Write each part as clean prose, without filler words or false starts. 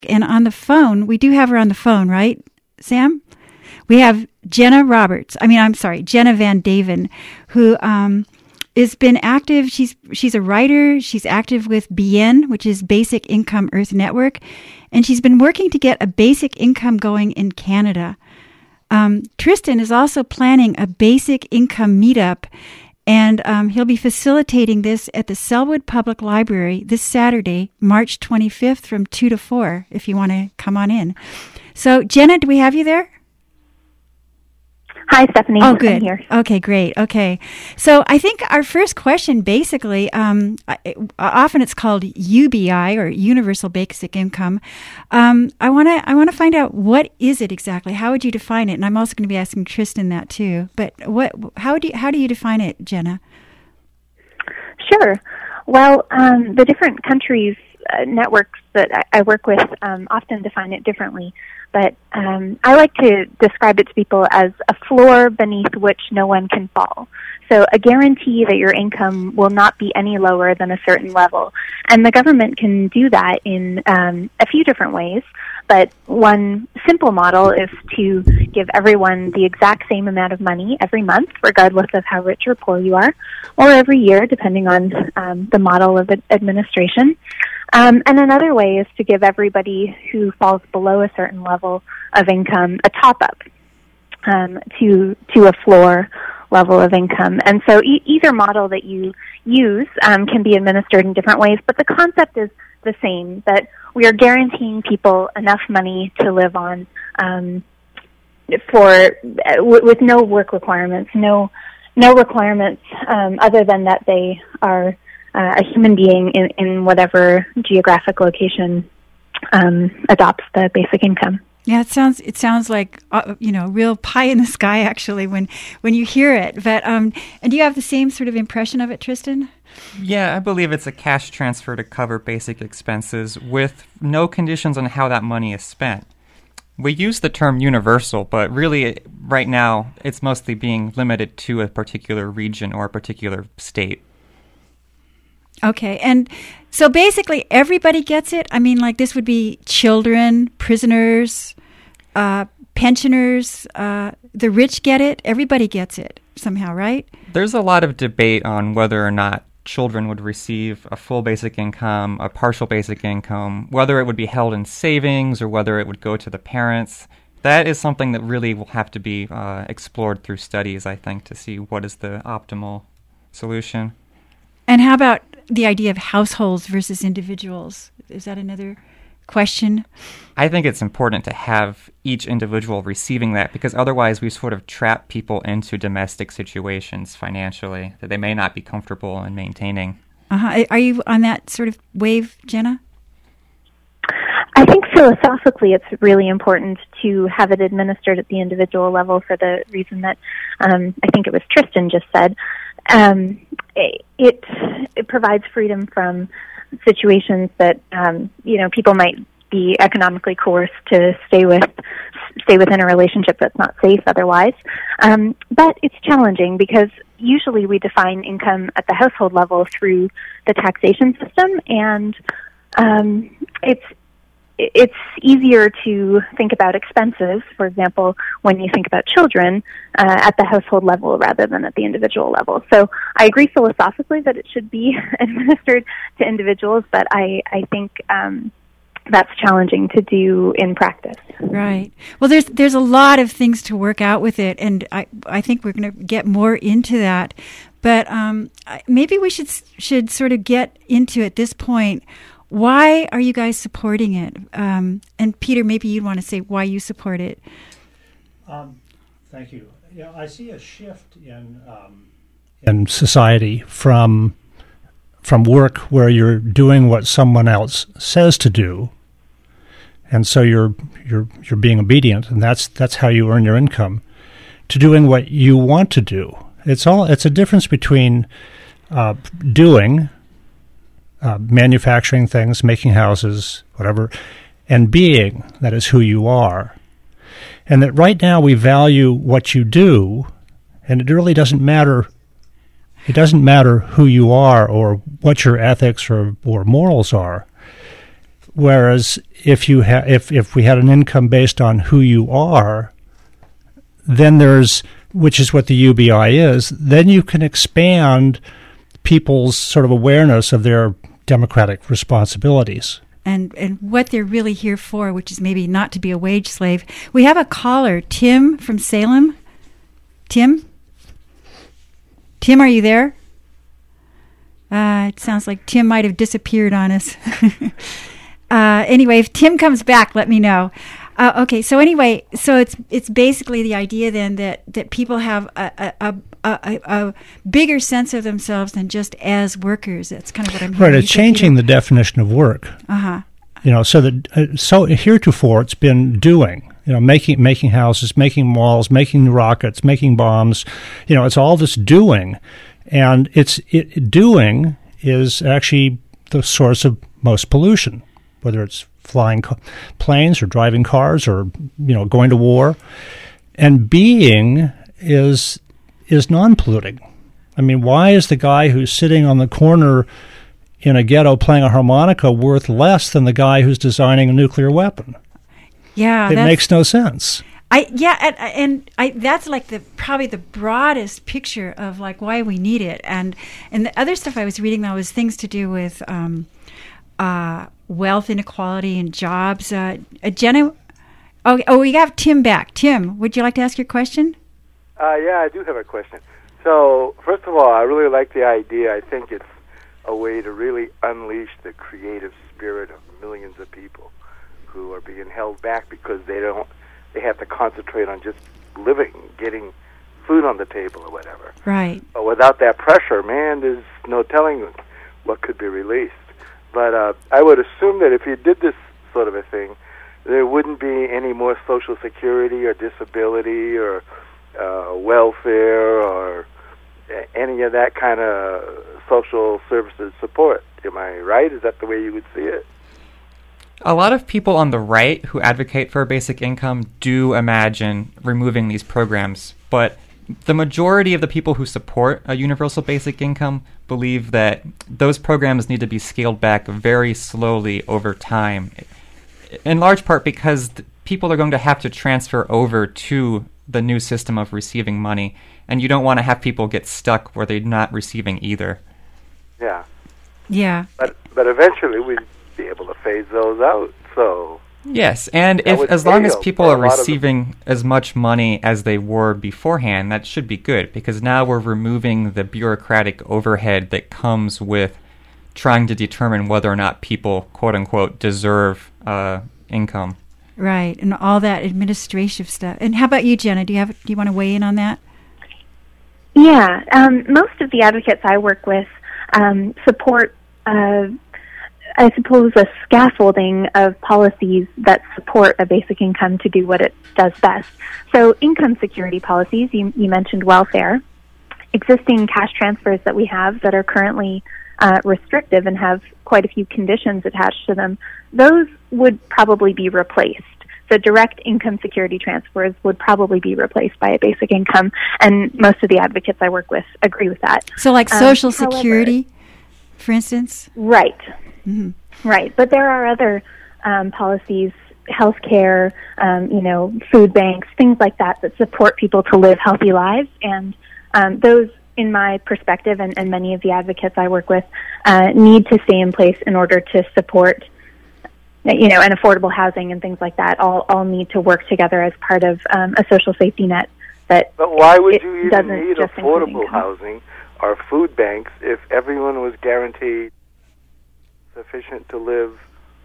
And on the phone, we do have her on the phone, right, Sam? We have Jenna Van Daven, who has been active. She's a writer. She's active with BN, which is Basic Income Earth Network, and she's been working to get a basic income going in Canada. Tristan is also planning a basic income meetup, and he'll be facilitating this at the Selwood Public Library this Saturday, March 25th from 2 to 4, if you want to come on in. So, Jenna, do we have you there? Hi, Stephanie. Oh, good. I'm here. Okay, great. Okay. So I think our first question, basically, often it's called UBI, or Universal Basic Income. I want to find out, what is it exactly? How would you define it? And I'm also going to be asking Tristan that too. But how do you define it, Jenna? Sure. Well, the different countries' networks that I work with often define it differently. But I like to describe it to people as a floor beneath which no one can fall. So a guarantee that your income will not be any lower than a certain level. And the government can do that in a few different ways. But one simple model is to give everyone the exact same amount of money every month, regardless of how rich or poor you are, or every year, depending on the model of administration. And another way is to give everybody who falls below a certain level of income a top-up to a floor level of income. And so either model that you use can be administered in different ways, but the concept is the same, that we are guaranteeing people enough money to live on with no work requirements, no requirements other than that they are a human being in whatever geographic location adopts the basic income. Yeah, it sounds like real pie in the sky, actually, when you hear it. But and do you have the same sort of impression of it, Tristan? Yeah, I believe it's a cash transfer to cover basic expenses with no conditions on how that money is spent. We use the term universal, but really, right now, it's mostly being limited to a particular region or a particular state. Okay, and so basically everybody gets it? I mean, like, this would be children, prisoners, pensioners, the rich get it, everybody gets it somehow, right? There's a lot of debate on whether or not children would receive a full basic income, a partial basic income, whether it would be held in savings or whether it would go to the parents. That is something that really will have to be explored through studies, I think, to see what is the optimal solution. And how about the idea of households versus individuals? Is that another question? I think it's important to have each individual receiving that, because otherwise we sort of trap people into domestic situations financially that they may not be comfortable in maintaining. Are you on that sort of wave, Jenna? I think philosophically it's really important to have it administered at the individual level for the reason that I think it was Tristan just said. It provides freedom from situations that people might be economically coerced to stay within a relationship that's not safe otherwise. But it's challenging because usually we define income at the household level through the taxation system, and it's easier to think about expenses, for example, when you think about children at the household level rather than at the individual level. So I agree philosophically that it should be administered to individuals, but I think that's challenging to do in practice. Right. Well, there's a lot of things to work out with it, and I think we're going to get more into that. But maybe we should sort of get into, at this point, why are you guys supporting it? And Peter, maybe you'd want to say why you support it. Thank you. Yeah, I see a shift in society from work where you're doing what someone else says to do, and so you're being obedient, and that's how you earn your income, to doing what you want to do. It's a difference between doing. Manufacturing things, making houses, whatever, and being, that is who you are. And that right now we value what you do, and it really doesn't matter. It doesn't matter who you are or what your ethics or morals are. Whereas if we had an income based on who you are, then which is what the UBI is, then you can expand people's sort of awareness of their democratic responsibilities. And what they're really here for, which is maybe not to be a wage slave. We have a caller, Tim from Salem. Tim, are you there? It sounds like Tim might have disappeared on us. Anyway, if Tim comes back, let me know. Okay, so anyway, so it's basically the idea then that people have a bigger sense of themselves than just as workers. That's kind of what I'm hearing. Right, it's changing the definition of work. So heretofore it's been doing. Making houses, making walls, making rockets, making bombs. It's all this doing, and doing is actually the source of most pollution, whether it's flying planes or driving cars or going to war. And being is non-polluting. I mean, why is the guy who's sitting on the corner in a ghetto playing a harmonica worth less than the guy who's designing a nuclear weapon? Yeah, it makes no sense. That's like probably the broadest picture of like why we need it. And the other stuff I was reading though was things to do with wealth inequality and jobs. Jenna, we have Tim back. Tim, would you like to ask your question? Yeah, I do have a question. So, first of all, I really like the idea. I think it's a way to really unleash the creative spirit of millions of people who are being held back because they have to concentrate on just living, getting food on the table or whatever. Right. But without that pressure, man, there's no telling what could be released. But I would assume that if you did this sort of a thing, there wouldn't be any more Social Security or disability or welfare or any of that kind of social services support. Am I right? Is that the way you would see it? A lot of people on the right who advocate for a basic income do imagine removing these programs, but the majority of the people who support a universal basic income believe that those programs need to be scaled back very slowly over time, in large part because people are going to have to transfer over to the new system of receiving money, and you don't want to have people get stuck where they're not receiving either. Yeah. Yeah. But eventually we'd be able to phase those out, so... Yes, and as long as people are receiving as much money as they were beforehand, that should be good, because now we're removing the bureaucratic overhead that comes with trying to determine whether or not people, quote-unquote, deserve income. Right, and all that administrative stuff. And how about you, Jenna? Do you want to weigh in on that? Yeah, most of the advocates I work with support I suppose, a scaffolding of policies that support a basic income to do what it does best. So income security policies, you mentioned welfare, existing cash transfers that we have that are currently restrictive and have quite a few conditions attached to them, those would probably be replaced. So direct income security transfers would probably be replaced by a basic income, and most of the advocates I work with agree with that. So like Social Security, for instance? Right. Mm-hmm. Right, but there are other policies, healthcare, food banks, things like that support people to live healthy lives, and those, in my perspective, and many of the advocates I work with, need to stay in place in order to support, and affordable housing and things like that. All need to work together as part of a social safety net. But why would you even need affordable housing or food banks if everyone was guaranteed sufficient to live,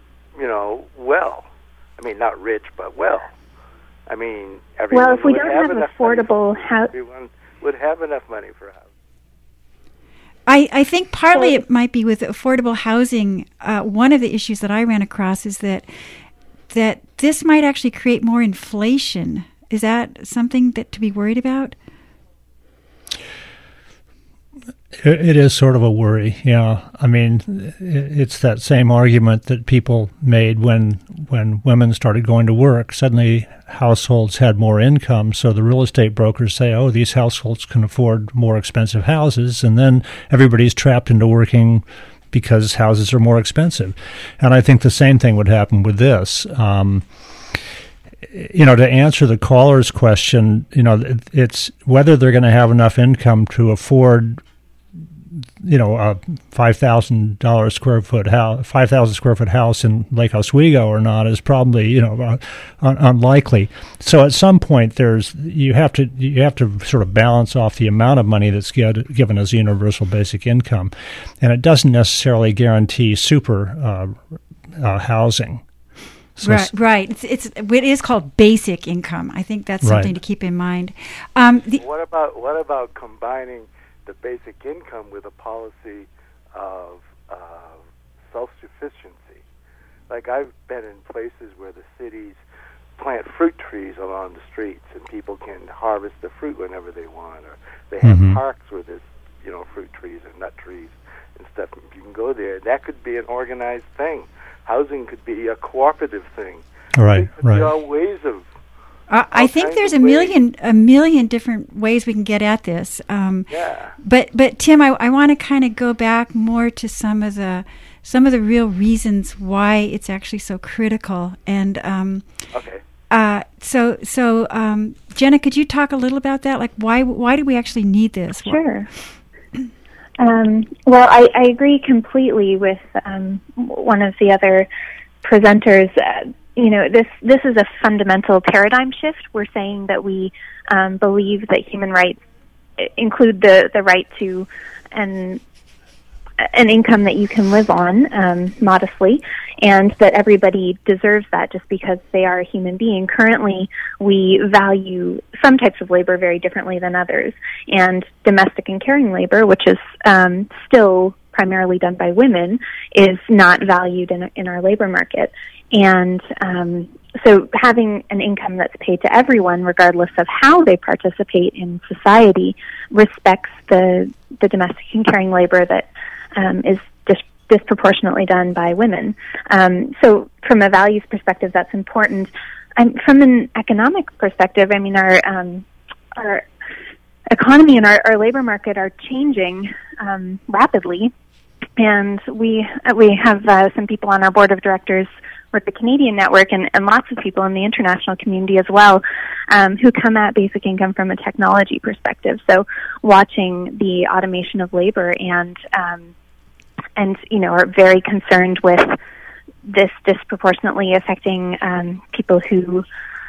well? I mean, not rich, but well. I mean, everyone if we don't have affordable housing, everyone would have enough money for housing. I think partly it might be with affordable housing. One of the issues that I ran across is that this might actually create more inflation. Is that something that to be worried about? It is sort of a worry, yeah. I mean, it's that same argument that people made when women started going to work. Suddenly, households had more income, so the real estate brokers say, oh, these households can afford more expensive houses, and then everybody's trapped into working because houses are more expensive. And I think the same thing would happen with this. To answer the caller's question, it's whether they're going to have enough income to afford, a $5,000 square foot house, 5,000 square foot house in Lake Oswego or not is probably, unlikely. So at some point, you have to sort of balance off the amount of money that's given as universal basic income, and it doesn't necessarily guarantee super housing. So right. It is called basic income. I think that's something to keep in mind. What about combining the basic income with a policy of self-sufficiency? Like, I've been in places where the cities plant fruit trees along the streets, and people can harvest the fruit whenever they want, or they have parks where there's fruit trees and nut trees and stuff. You can go there. That could be an organized thing. Housing could be a cooperative thing. Right. There are ways of. I think there's a million different ways we can get at this. But Tim, I want to kind of go back more to some of the real reasons why it's actually so critical. And so Jenna, could you talk a little about that? Like, why do we actually need this? Sure. Well, I agree completely with one of the other presenters. This is a fundamental paradigm shift. We're saying that we believe that human rights include the right to an income that you can live on modestly, and that everybody deserves that just because they are a human being. Currently, we value some types of labor very differently than others, and domestic and caring labor, which is still primarily done by women, is not valued in our labor market. And so having an income that's paid to everyone, regardless of how they participate in society, respects the domestic and caring labor that is disproportionately done by women. So from a values perspective, that's important. From an economic perspective, I mean, our economy and our labor market are changing rapidly. And we have some people on our board of directors with the Canadian network and lots of people in the international community as well who come at basic income from a technology perspective. So watching the automation of labor and are very concerned with this disproportionately affecting people who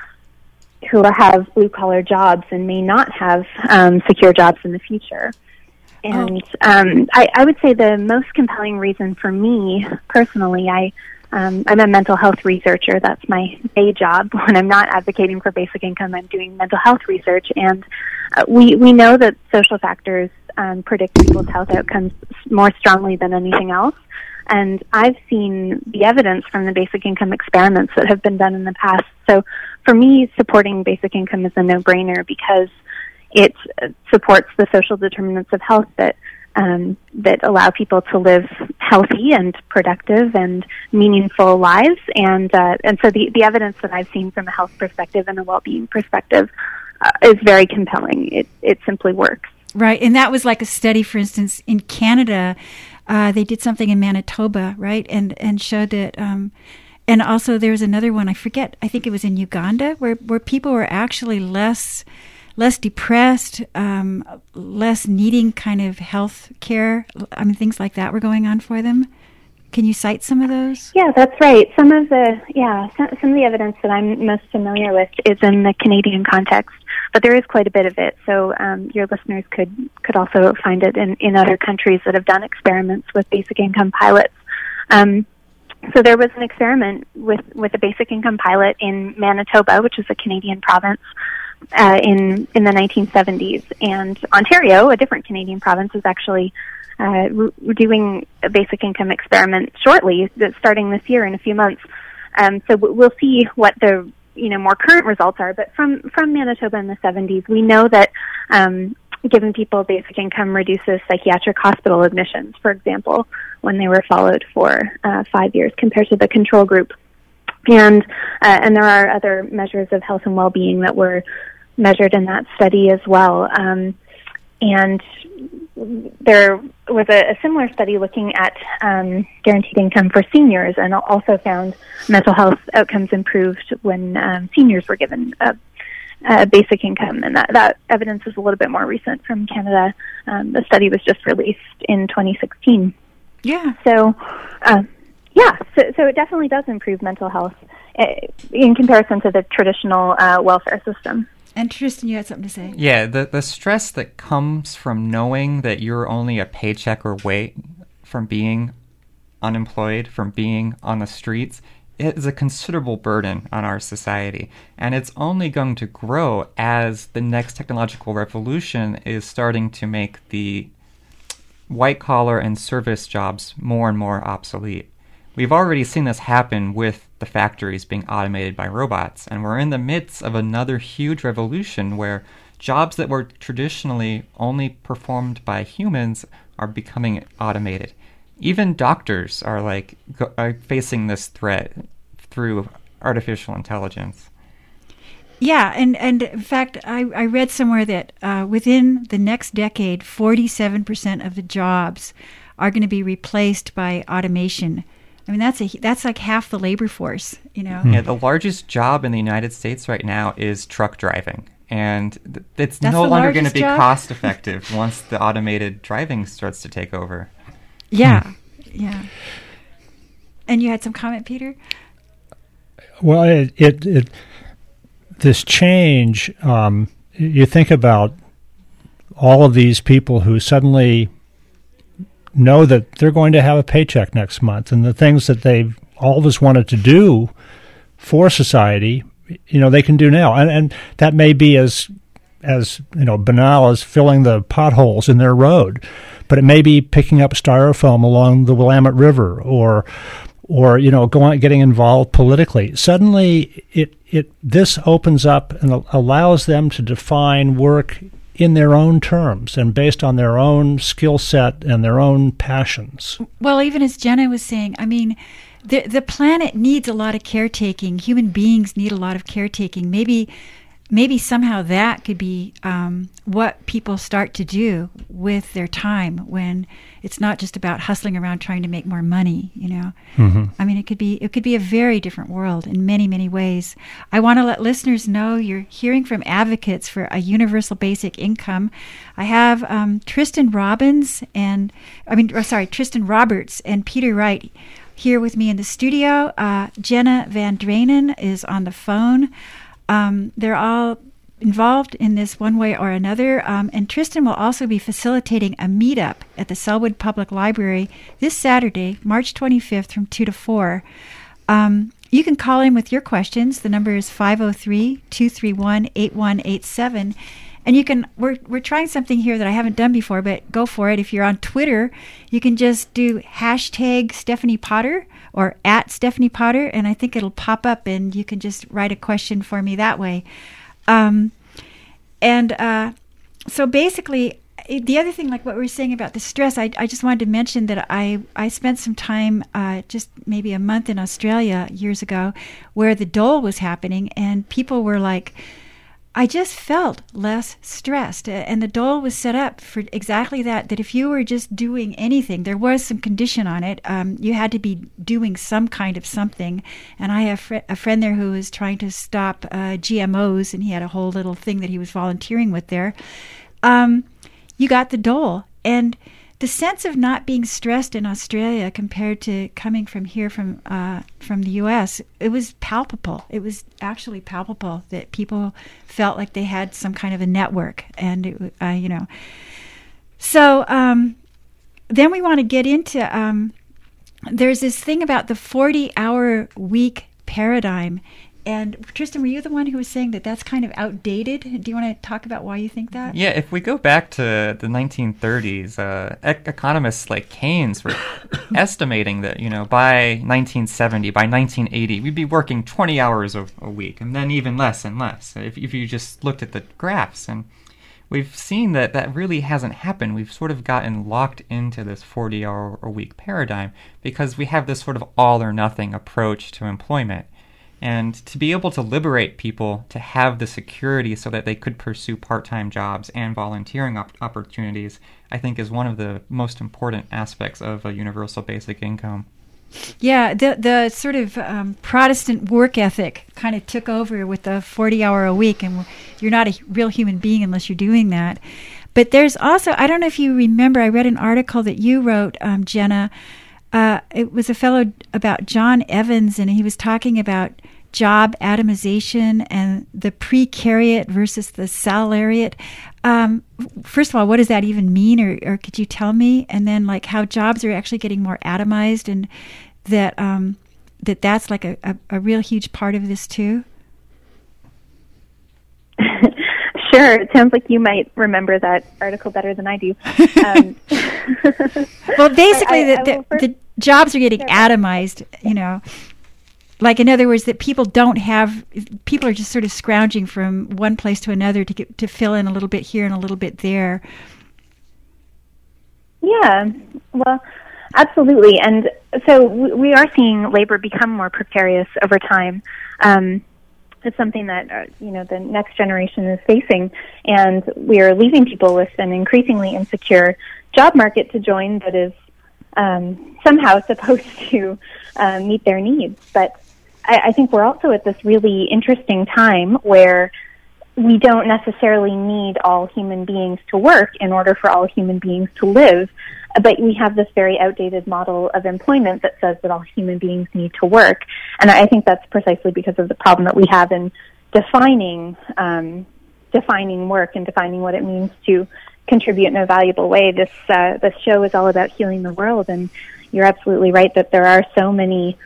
have blue-collar jobs and may not have secure jobs in the future. And I would say the most compelling reason for me personally, I'm a mental health researcher. That's my day job. When I'm not advocating for basic income, I'm doing mental health research. And we know that social factors predict people's health outcomes more strongly than anything else. And I've seen the evidence from the basic income experiments that have been done in the past. So for me, supporting basic income is a no-brainer because it supports the social determinants of health that allow people to live healthy and productive and meaningful lives. And so the evidence that I've seen from a health perspective and a well-being perspective is very compelling. It simply works. Right, and that was like a study, for instance, in Canada. They did something in Manitoba, right, and showed that. And also there was another one, I forget, I think it was in Uganda, where people were actually less depressed, less needing kind of health care. I mean, things like that were going on for them. Can you cite some of those? Yeah, that's right. Some of the evidence that I'm most familiar with is in the Canadian context, but there is quite a bit of it. So your listeners could also find it in other countries that have done experiments with basic income pilots. So there was an experiment with a basic income pilot in Manitoba, which is a Canadian province, in the 1970s, and Ontario, a different Canadian province, is actually doing a basic income experiment shortly, starting this year in a few months. So we'll see what the more current results are. But from Manitoba in the 70s, we know that giving people basic income reduces psychiatric hospital admissions, for example, when they were followed for 5 years compared to the control group. And there are other measures of health and well-being that were measured in that study as well. And there was a similar study looking at guaranteed income for seniors, and also found mental health outcomes improved when seniors were given a basic income, and that evidence is a little bit more recent from Canada. The study was just released in 2016. Yeah. So it definitely does improve mental health in comparison to the traditional welfare system. And Tristan, you had something to say. Yeah, the stress that comes from knowing that you're only a paycheck away from being unemployed, from being on the streets, it is a considerable burden on our society. And it's only going to grow as the next technological revolution is starting to make the white-collar and service jobs more and more obsolete. We've already seen this happen with the factories being automated by robots, and we're in the midst of another huge revolution where jobs that were traditionally only performed by humans are becoming automated. Even doctors are facing this threat through artificial intelligence. Yeah, and in fact, I read somewhere that within the next decade, 47% of the jobs are going to be replaced by automation. I mean, that's like half the labor force, you know. Yeah, the largest job in the United States right now is truck driving, and it's no longer going to be cost effective once the automated driving starts to take over. Yeah, yeah. And you had some comment, Peter? Well, it this change. You think about all of these people who suddenly know that they're going to have a paycheck next month, and the things that they've always wanted to do for society, you know, they can do now. And that may be as you know, banal as filling the potholes in their road, but it may be picking up styrofoam along the Willamette River, or you know, getting involved politically. Suddenly this opens up and allows them to define work in their own terms and based on their own skill set and their own passions. Well, even as Jenna was saying, I mean, the planet needs a lot of caretaking. Human beings need a lot of caretaking. Maybe somehow that could be what people start to do with their time when it's not just about hustling around trying to make more money, you know. Mm-hmm. I mean, it could be a very different world in many, many ways. I want to let listeners know you're hearing from advocates for a universal basic income. I have Tristan Roberts and Peter Wright here with me in the studio. Jenna Van Draanen is on the phone. They're all involved in this one way or another. And Tristan will also be facilitating a meetup at the Selwood Public Library this Saturday, March 25th from 2 to 4. You can call in with your questions. The number is 503-231-8187. And we're trying something here that I haven't done before, but go for it. If you're on Twitter, you can just do hashtag Stephanie Potter or at Stephanie Potter, and I think it'll pop up and you can just write a question for me that way. So basically, the other thing, like what we were saying about the stress, I just wanted to mention that I spent some time, just maybe a month in Australia years ago, where the dole was happening, and people were like, I just felt less stressed. And the dole was set up for exactly that if you were just doing anything, there was some condition on it. You had to be doing some kind of something. And I have a friend there who was trying to stop GMOs, and he had a whole little thing that he was volunteering with there. You got the dole. And the sense of not being stressed in Australia compared to coming from here from the U.S., it was palpable. It was actually palpable that people felt like they had some kind of a network, and it, you know. So then we want to get into. There's this thing about the 40-hour week paradigm. And Tristan, were you the one who was saying that that's kind of outdated? Do you want to talk about why you think that? Yeah, if we go back to the 1930s, economists like Keynes were estimating that, you know, by 1970, by 1980, we'd be working 20 hours a week, and then even less and less, if you just looked at the graphs. And we've seen that really hasn't happened. We've sort of gotten locked into this 40-hour-a-week paradigm because we have this sort of all-or-nothing approach to employment. And to be able to liberate people to have the security so that they could pursue part-time jobs and volunteering opportunities, I think is one of the most important aspects of a universal basic income. Yeah, the sort of Protestant work ethic kind of took over with the 40-hour a week, and you're not a real human being unless you're doing that. But there's also, I don't know if you remember, I read an article that you wrote, Jenna. It was a fellow about John Evans, and he was talking about job atomization and the precariat versus the salariat. First of all, what does that even mean, or could you tell me? And then, like, how jobs are actually getting more atomized, and that's like a real huge part of this too. Sure. It sounds like you might remember that article better than I do. Well, basically, the jobs are getting atomized, you know. Like, in other words, that people are just sort of scrounging from one place to another to fill in a little bit here and a little bit there. Yeah, well, absolutely. And so we are seeing labor become more precarious over time. It's something that, the next generation is facing, and we are leaving people with an increasingly insecure job market to join that is somehow supposed to meet their needs. But I think we're also at this really interesting time where we don't necessarily need all human beings to work in order for all human beings to live, but we have this very outdated model of employment that says that all human beings need to work. And I think that's precisely because of the problem that we have in defining work and defining what it means to contribute in a valuable way. This show is all about healing the world, and you're absolutely right that there are so many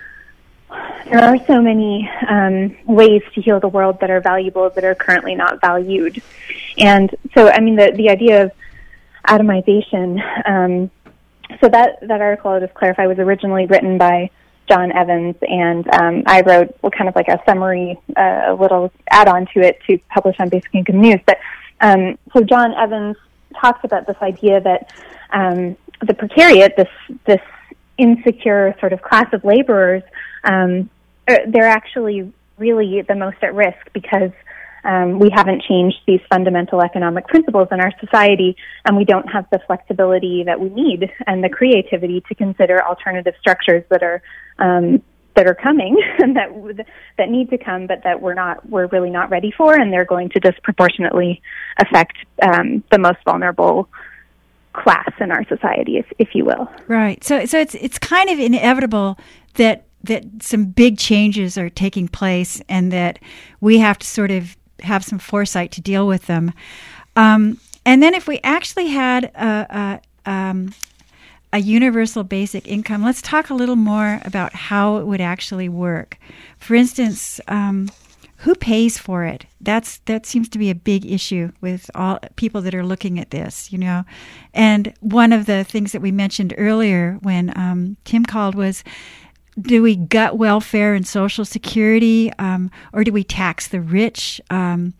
ways to heal the world that are valuable that are currently not valued. And so, I mean, the idea of atomization, so that article, I'll just clarify, was originally written by John Evans, and I wrote kind of like a summary, a little add-on to it to publish on Basic Income News. But so John Evans talks about this idea that the precariat, this insecure sort of class of laborers, they're actually really the most at risk because we haven't changed these fundamental economic principles in our society, and we don't have the flexibility that we need and the creativity to consider alternative structures that are coming and that need to come, but that we're really not ready for, and they're going to disproportionately affect the most vulnerable class in our society, if you will. Right. So it's kind of inevitable that some big changes are taking place, and that we have to sort of have some foresight to deal with them. And then if we actually had a universal basic income, let's talk a little more about how it would actually work. For instance, who pays for it? That seems to be a big issue with all people that are looking at this, you know. And one of the things that we mentioned earlier when Tim called was, do we gut welfare and Social Security, or do we tax the rich? So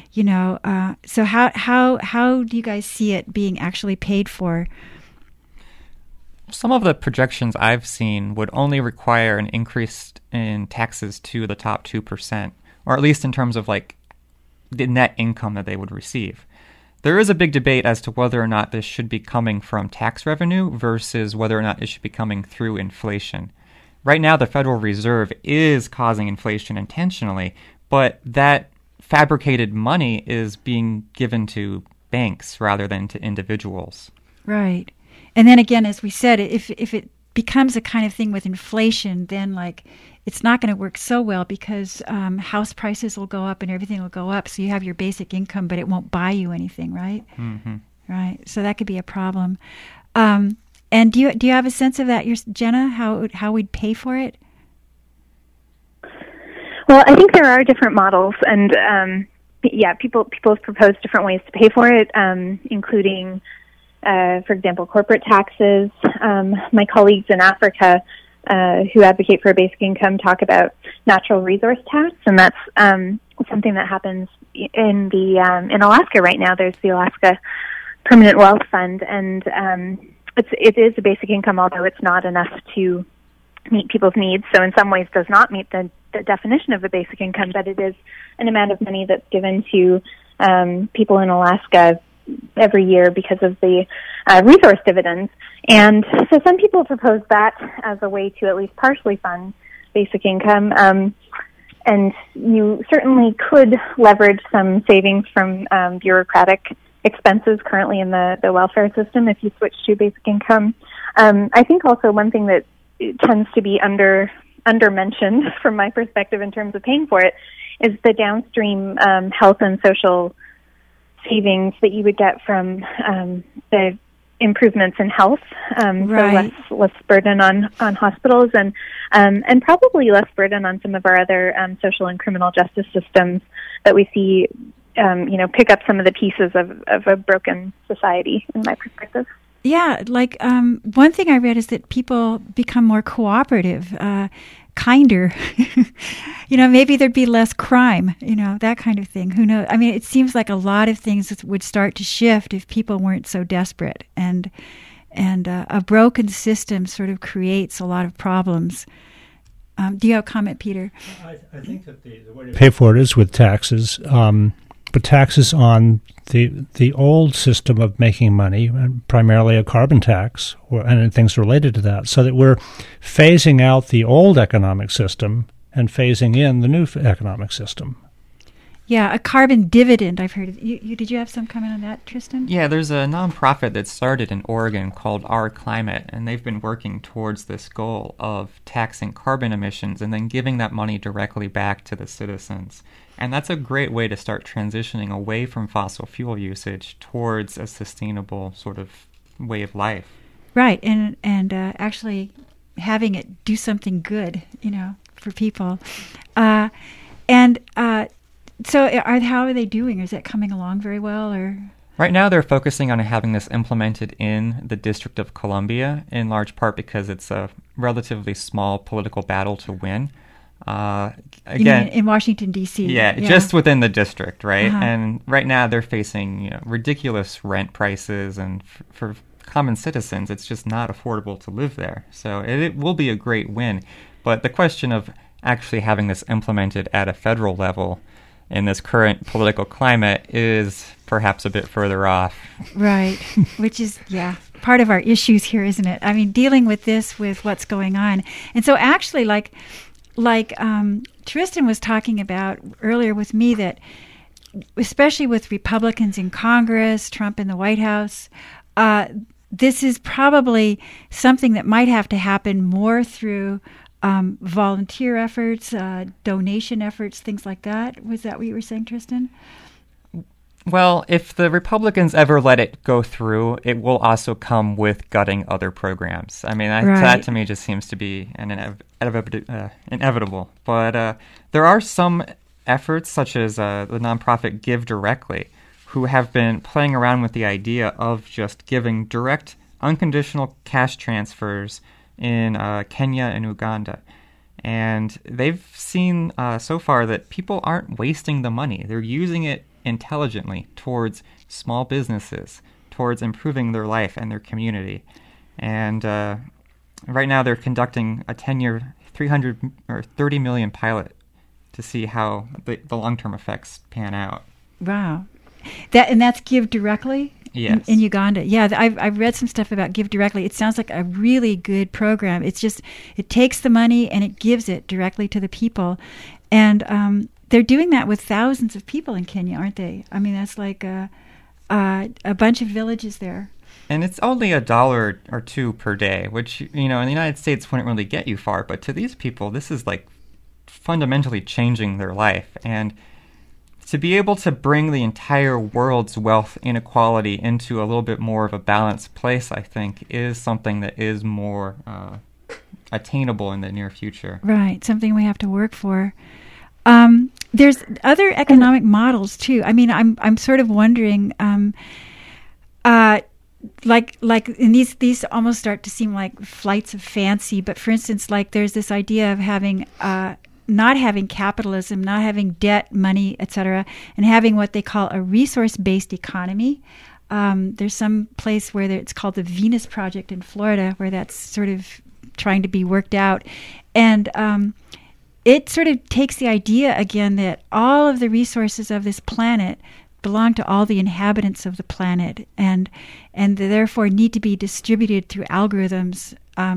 how do you guys see it being actually paid for? Some of the projections I've seen would only require an increase in taxes to the top 2%, or at least in terms of like the net income that they would receive. There is a big debate as to whether or not this should be coming from tax revenue versus whether or not it should be coming through inflation. Right now, the Federal Reserve is causing inflation intentionally, but that fabricated money is being given to banks rather than to individuals. Right. And then again, as we said, if it becomes a kind of thing with inflation, then it's not going to work so well because house prices will go up and everything will go up. So you have your basic income, but it won't buy you anything, right? Mm-hmm. Right. So that could be a problem. And do you have a sense of that, Jenna? How we'd pay for it? Well, I think there are different models, and people have proposed different ways to pay for it, including, for example, corporate taxes. My colleagues in Africa who advocate for a basic income talk about natural resource tax, and that's something that happens in Alaska right now. There's the Alaska Permanent Wealth Fund, and it is a basic income, although it's not enough to meet people's needs. So in some ways, does not meet the the definition of a basic income, but it is an amount of money that's given to people in Alaska every year because of the resource dividends. And so some people propose that as a way to at least partially fund basic income. And you certainly could leverage some savings from bureaucratic expenses currently in the welfare system if you switch to basic income. I think also one thing that tends to be under-mentioned from my perspective in terms of paying for it is the downstream health and social savings that you would get from the improvements in health, right. So less burden on hospitals and probably less burden on some of our other social and criminal justice systems that we see, pick up some of the pieces of a broken society, in my perspective. Yeah, like one thing I read is that people become more cooperative, kinder. Maybe there'd be less crime, that kind of thing. Who knows? I mean, it seems like a lot of things would start to shift if people weren't so desperate. And a broken system sort of creates a lot of problems. Do you have a comment, Peter? I think that the way to pay for it is with taxes, but taxes on the old system of making money, primarily a carbon tax and things related to that, so that we're phasing out the old economic system and phasing in the new economic system. Yeah, a carbon dividend, I've heard. Did you have some comment on that, Tristan? Yeah, there's a nonprofit that started in Oregon called Our Climate, and they've been working towards this goal of taxing carbon emissions and then giving that money directly back to the citizens. And that's a great way to start transitioning away from fossil fuel usage towards a sustainable sort of way of life. Right, and actually having it do something good, for people. So how are they doing? Is that coming along very well, or? Right now they're focusing on having this implemented in the District of Columbia, in large part because it's a relatively small political battle to win. Again, in Washington, D.C.? Yeah, just within the district, right? Uh-huh. And right now they're facing ridiculous rent prices, and for common citizens, it's just not affordable to live there. So it will be a great win. But the question of actually having this implemented at a federal level in this current political climate is perhaps a bit further off. Right, which is, part of our issues here, isn't it? I mean, dealing with this, with what's going on. And so actually, like Tristan was talking about earlier with me, that especially with Republicans in Congress, Trump in the White House, this is probably something that might have to happen more through volunteer efforts, donation efforts, things like that. Was that what you were saying, Tristan? Well, if the Republicans ever let it go through, it will also come with gutting other programs. I mean, that to me just seems to be inevitable. But there are some efforts, such as the nonprofit Give Directly, who have been playing around with the idea of just giving direct, unconditional cash transfers in Kenya and Uganda. And they've seen so far that people aren't wasting the money. They're using it intelligently towards small businesses, towards improving their life and their community. And right now they're conducting a 10-year, 300 or 30 million pilot to see how the long-term effects pan out. Wow. That's Give Directly? Yes. In Uganda. Yeah, I've read some stuff about Give Directly. It sounds like a really good program. It's just, it takes the money and it gives it directly to the people. And they're doing that with thousands of people in Kenya, aren't they? I mean, that's like a bunch of villages there. And it's only $1 or $2 per day, which, in the United States wouldn't really get you far. But to these people, this is like fundamentally changing their life. And to be able to bring the entire world's wealth inequality into a little bit more of a balanced place, I think, is something that is more attainable in the near future. Right, something we have to work for. There's other economic models too. I mean, I'm sort of wondering, like, and these almost start to seem like flights of fancy. But for instance, like there's this idea of having not having capitalism, not having debt, money, etc., and having what they call a resource-based economy. There's some place where it's called the Venus Project in Florida, where that's sort of trying to be worked out. And it sort of takes the idea again that all of the resources of this planet belong to all the inhabitants of the planet, and therefore need to be distributed through algorithms.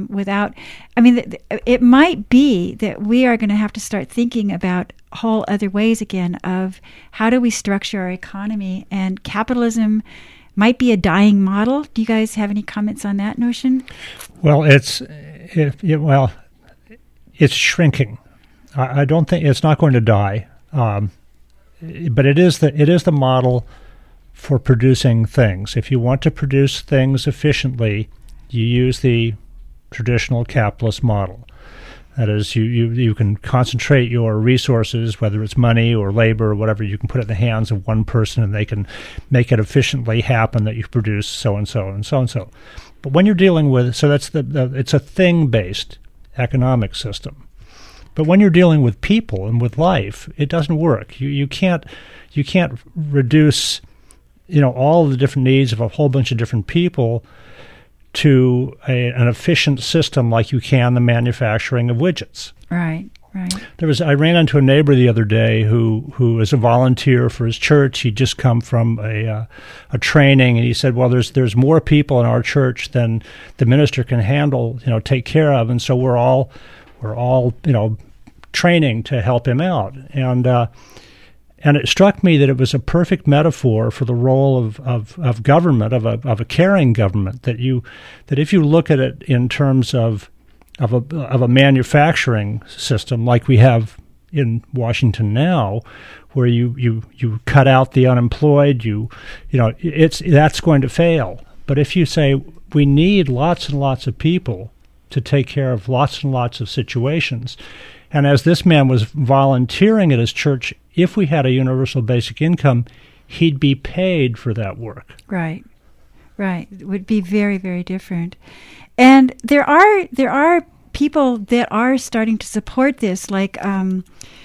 It might be that we are going to have to start thinking about whole other ways again of how do we structure our economy, and capitalism might be a dying model. Do you guys have any comments on that notion? Well, it's shrinking. I don't think it's not going to die, but it is the model for producing things. If you want to produce things efficiently, you use the traditional capitalist model. That is, you can concentrate your resources, whether it's money or labor or whatever, you can put it in the hands of one person and they can make it efficiently happen that you produce so and so and so and so. But when you're dealing with, so that's it's a thing-based economic system. But when you're dealing with people and with life, it doesn't work. You can't reduce, all the different needs of a whole bunch of different people to an efficient system like you can the manufacturing of widgets. Right. I ran into a neighbor the other day who is a volunteer for his church. He'd just come from a training, and he said, "Well, there's more people in our church than the minister can handle, take care of, and so we're all training to help him out." And it struck me that it was a perfect metaphor for the role of government, of a caring government. That if you look at it in terms of a manufacturing system like we have in Washington now, where you cut out the unemployed, that's going to fail. But if you say we need lots and lots of people to take care of lots and lots of situations, and as this man was volunteering at his church, if we had a universal basic income, he'd be paid for that work. Right. It would be very, very different. And there are people that are starting to support this, like the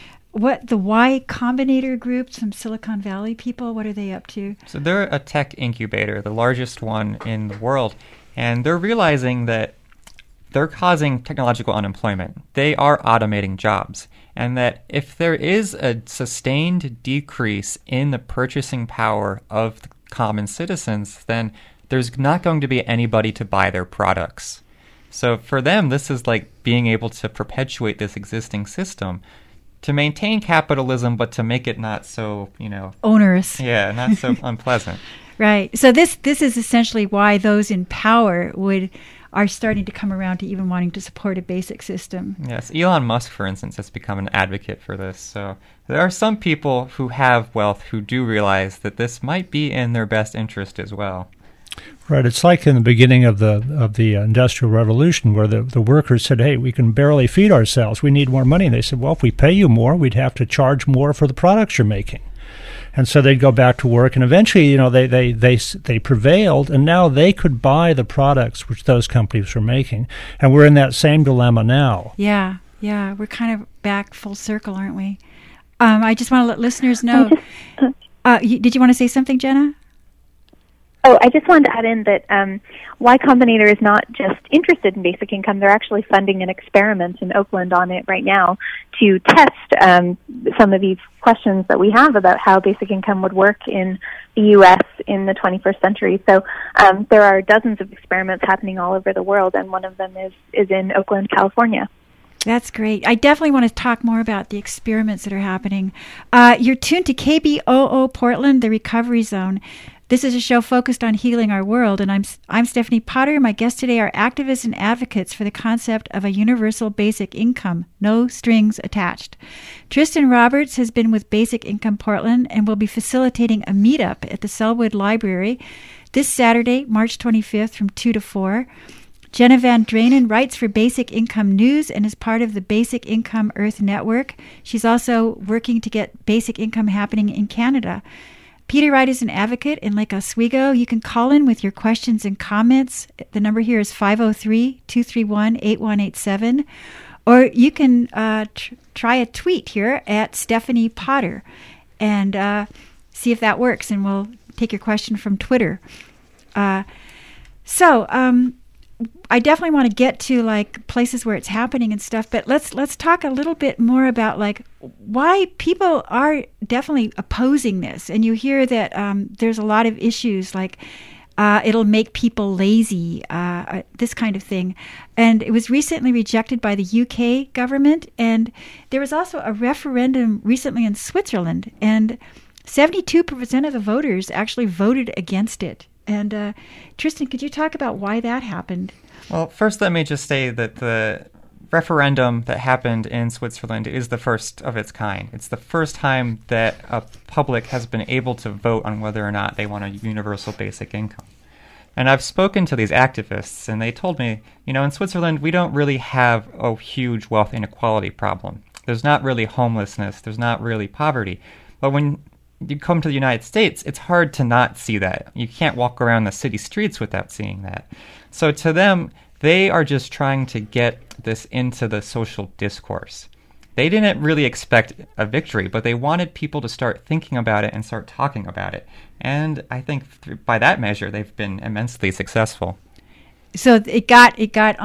Y Combinator group, some Silicon Valley people. What are they up to? So they're a tech incubator, the largest one in the world, and they're realizing that they're causing technological unemployment. They are automating jobs. And that if there is a sustained decrease in the purchasing power of the common citizens, then there's not going to be anybody to buy their products. So for them, this is like being able to perpetuate this existing system to maintain capitalism, but to make it not so, onerous. Yeah, not so unpleasant. Right. So this is essentially why those in power are starting to come around to even wanting to support a basic system. Yes. Elon Musk, for instance, has become an advocate for this. So there are some people who have wealth who do realize that this might be in their best interest as well. Right. It's like in the beginning of the Industrial Revolution, where the workers said, "Hey, we can barely feed ourselves. We need more money." And they said, "Well, if we pay you more, we'd have to charge more for the products you're making." And so they'd go back to work, and eventually, they prevailed, and now they could buy the products which those companies were making. And we're in that same dilemma now. Yeah, we're kind of back full circle, aren't we? I just want to let listeners know. Did you want to say something, Jenna? Oh, I just wanted to add in that Y Combinator is not just interested in basic income. They're actually funding an experiment in Oakland on it right now to test some of these questions that we have about how basic income would work in the U.S. in the 21st century. So there are dozens of experiments happening all over the world, and one of them is in Oakland, California. That's great. I definitely want to talk more about the experiments that are happening. You're tuned to KBOO Portland, the Recovery Zone. This is a show focused on healing our world, and I'm Stephanie Potter. My guests today are activists and advocates for the concept of a universal basic income, no strings attached. Tristan Roberts has been with Basic Income Portland and will be facilitating a meetup at the Selwood Library this Saturday, March 25th from 2 to 4. Jenna Van Draenen writes for Basic Income News and is part of the Basic Income Earth Network. She's also working to get basic income happening in Canada. Peter Wright is an advocate in Lake Oswego. You can call in with your questions and comments. The number here is 503-231-8187. Or you can try a tweet here at Stephanie Potter and see if that works, and we'll take your question from Twitter. So I definitely want to get to like places where it's happening and stuff, but let's talk a little bit more about like why people are definitely opposing this. And you hear that there's a lot of issues like it'll make people lazy, this kind of thing. And it was recently rejected by the UK government. And there was also a referendum recently in Switzerland, and 72% of the voters actually voted against it. And Tristan, could you talk about why that happened? Well, first let me just say that the referendum that happened in Switzerland is the first of its kind. It's the first time that a public has been able to vote on whether or not they want a universal basic income. And I've spoken to these activists, and they told me, in Switzerland, we don't really have a huge wealth inequality problem. There's not really homelessness. There's not really poverty. But when you come to the United States, it's hard to not see that. You can't walk around the city streets without seeing that. So to them, they are just trying to get this into the social discourse. They didn't really expect a victory, but they wanted people to start thinking about it and start talking about it. And I think by that measure, they've been immensely successful. So it got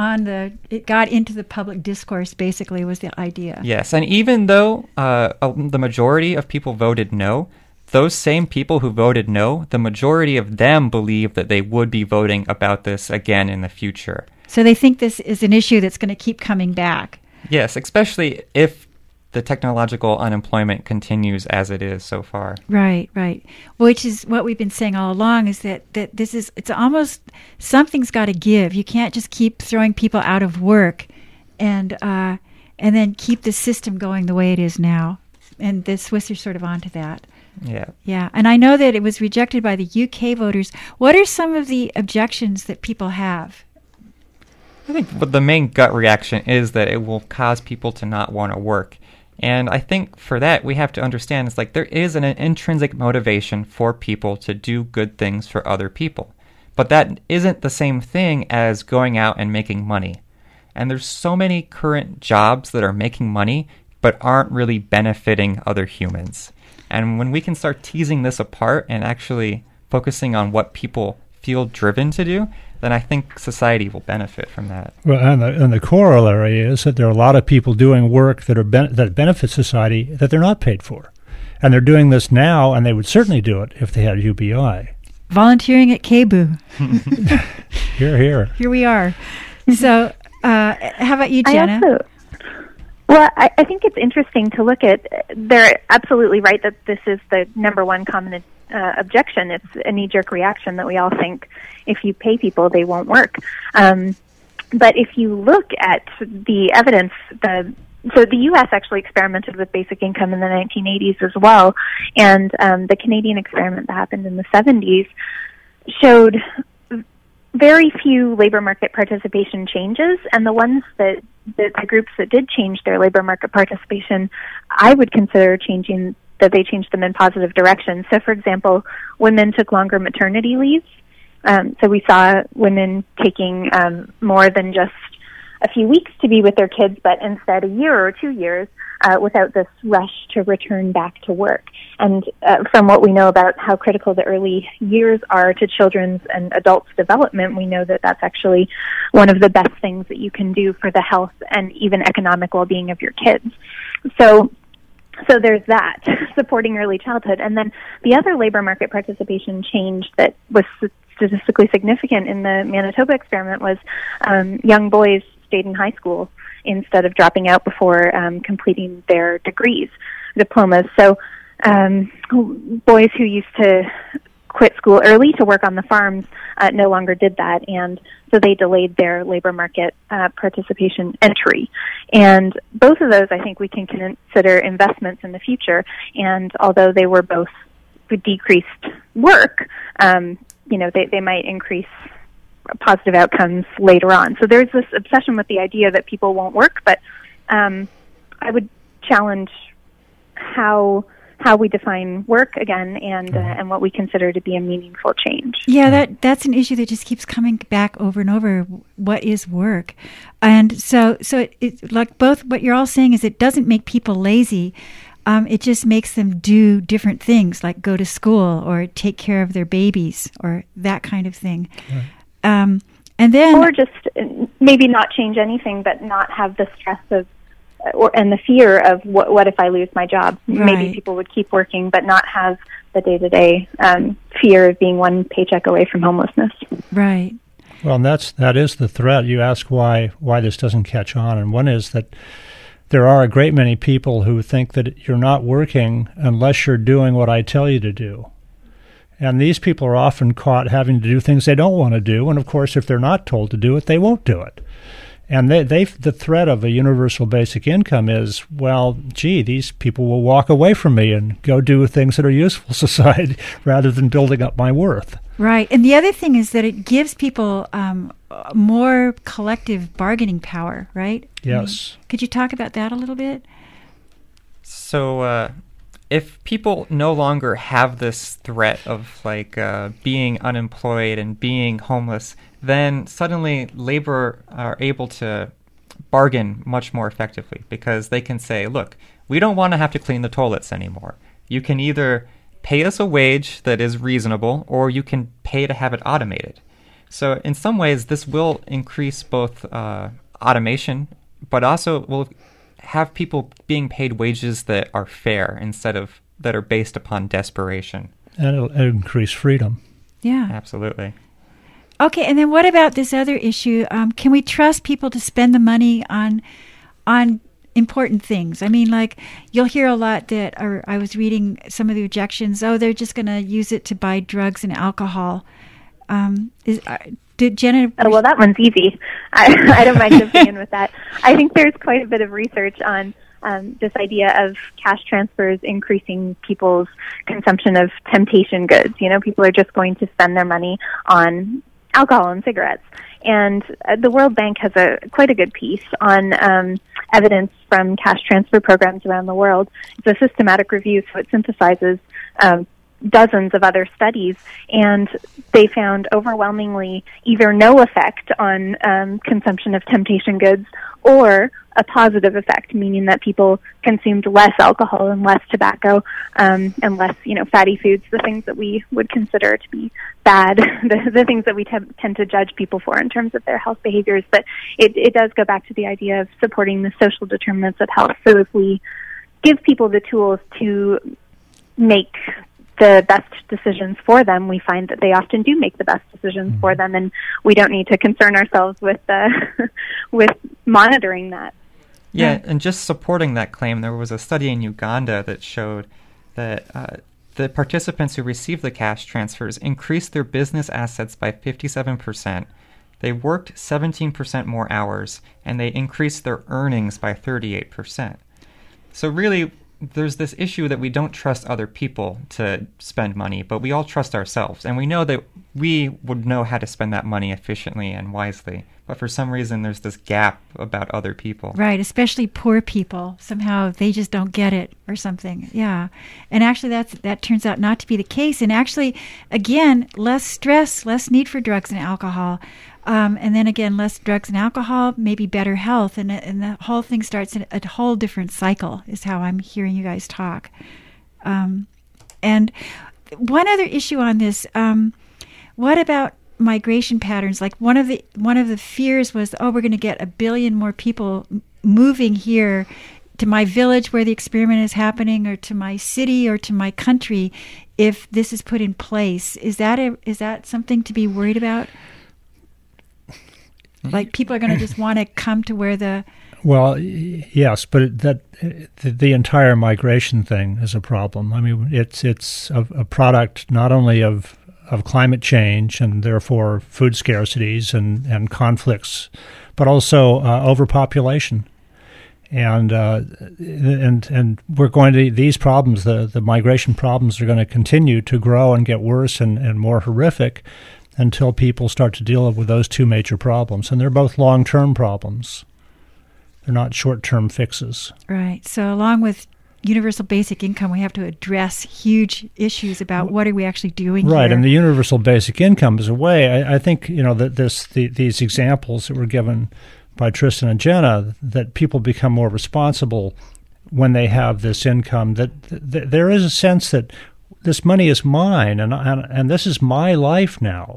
into the public discourse, basically, was the idea. Yes, and even though the majority of people voted no, those same people who voted no, the majority of them believe that they would be voting about this again in the future. So they think this is an issue that's going to keep coming back. Yes, especially if the technological unemployment continues as it is so far. Right. Which is what we've been saying all along, is that it's almost something's got to give. You can't just keep throwing people out of work and then keep the system going the way it is now. And the Swiss are sort of onto that. Yeah. And I know that it was rejected by the UK voters. What are some of the objections that people have? I think the main gut reaction is that it will cause people to not want to work. And I think for that, we have to understand it's like there is an intrinsic motivation for people to do good things for other people. But that isn't the same thing as going out and making money. And there's so many current jobs that are making money but aren't really benefiting other humans. And when we can start teasing this apart and actually focusing on what people feel driven to do, then I think society will benefit from that. Well, and the corollary is that there are a lot of people doing work that benefit society that they're not paid for. And they're doing this now, and they would certainly do it if they had UBI. Volunteering at KBOO. Here. Here we are. So how about you, Jenna? I think it's interesting to look at. They're absolutely right that this is the number one common objection. It's a knee-jerk reaction that we all think if you pay people, they won't work. But if you look at the evidence, so the U.S. actually experimented with basic income in the 1980s as well, and the Canadian experiment that happened in the 70s showed very few labor market participation changes, and the ones that the groups that did change their labor market participation, I would consider that they changed them in positive directions. So, for example, women took longer maternity leaves. So we saw women taking more than just a few weeks to be with their kids, but instead a year or 2 years without this rush to return back to work. And from what we know about how critical the early years are to children's and adults' development, we know that that's actually one of the best things that you can do for the health and even economic well-being of your kids. So there's that, supporting early childhood. And then the other labor market participation change that was statistically significant in the Manitoba experiment was young boys stayed in high school instead of dropping out before completing their diplomas. So boys who used to quit school early to work on the farms no longer did that, and so they delayed their labor market participation entry. And both of those, I think, we can consider investments in the future. And although they were both decreased work, they might increase positive outcomes later on. So there's this obsession with the idea that people won't work, but I would challenge how we define work again and what we consider to be a meaningful change. Yeah, that's an issue that just keeps coming back over and over. What is work? And so it like both what you're all saying is it doesn't make people lazy. It just makes them do different things, like go to school or take care of their babies or that kind of thing. Right. And then, or just maybe not change anything, but not have the stress of and the fear of what if I lose my job. Right. Maybe people would keep working, but not have the day-to-day fear of being one paycheck away from homelessness. right. Well, and that is the threat. You ask why this doesn't catch on, and one is that there are a great many people who think that you're not working unless you're doing what I tell you to do. And these people are often caught having to do things they don't want to do, and of course, if they're not told to do it, they won't do it. And the threat of a universal basic income is, well, gee, these people will walk away from me and go do things that are useful to society rather than building up my worth. Right. And the other thing is that it gives people more collective bargaining power, right? Yes. Could you talk about that a little bit? So, if people no longer have this threat of being unemployed and being homeless, then suddenly labor are able to bargain much more effectively, because they can say, look, we don't want to have to clean the toilets anymore. You can either pay us a wage that is reasonable, or you can pay to have it automated. So in some ways, this will increase both automation, but also will have people being paid wages that are fair instead of that are based upon desperation. And it'll increase freedom. Yeah. Absolutely. Okay, and then what about this other issue? Can we trust people to spend the money on important things? I mean, like, you'll hear a lot that, or I was reading some of the objections, they're just going to use it to buy drugs and alcohol. Did Jenna... Oh, well, that one's easy. I don't mind jumping in with that. I think there's quite a bit of research on this idea of cash transfers increasing people's consumption of temptation goods. You know, people are just going to spend their money on alcohol and cigarettes. And the World Bank has quite a good piece on evidence from cash transfer programs around the world. It's a systematic review, so it synthesizes dozens of other studies, and they found overwhelmingly either no effect on consumption of temptation goods or a positive effect, meaning that people consumed less alcohol and less tobacco and less, fatty foods, the things that we would consider to be bad, the things that we tend to judge people for in terms of their health behaviors. But it does go back to the idea of supporting the social determinants of health. So if we give people the tools to make the best decisions for them, we find that they often do make the best decisions for them, and we don't need to concern ourselves with with monitoring that. Yeah, and just supporting that claim, there was a study in Uganda that showed that the participants who received the cash transfers increased their business assets by 57%. They worked 17% more hours, and they increased their earnings by 38%. So really, there's this issue that we don't trust other people to spend money, but we all trust ourselves. And we know that we would know how to spend that money efficiently and wisely. But for some reason, there's this gap about other people. Right, especially poor people. Somehow they just don't get it or something. Yeah. And actually that turns out not to be the case. And actually, again, less stress, less need for drugs and alcohol. And then again, less drugs and alcohol, maybe better health. And the whole thing starts in a whole different cycle is how I'm hearing you guys talk. And one other issue on this, what about migration patterns? Like one of the fears was, we're going to get 1 billion more people moving here to my village where the experiment is happening, or to my city, or to my country, if this is put in place. Is that something to be worried about? Like people are going to just want to come to where the... Well, yes, but the entire migration thing is a problem. I mean, it's a product not only of climate change and therefore food scarcities and conflicts, but also overpopulation. And we're going to, these problems, the migration problems, are going to continue to grow and get worse and more horrific until people start to deal with those two major problems. And they're both long-term problems. They're not short-term fixes. Right. So along with universal basic income, we have to address huge issues about what are we actually doing right, here. And the universal basic income is a way. I think, that these examples that were given by Tristan and Jenna, that people become more responsible when they have this income, that there is a sense that this money is mine and this is my life now.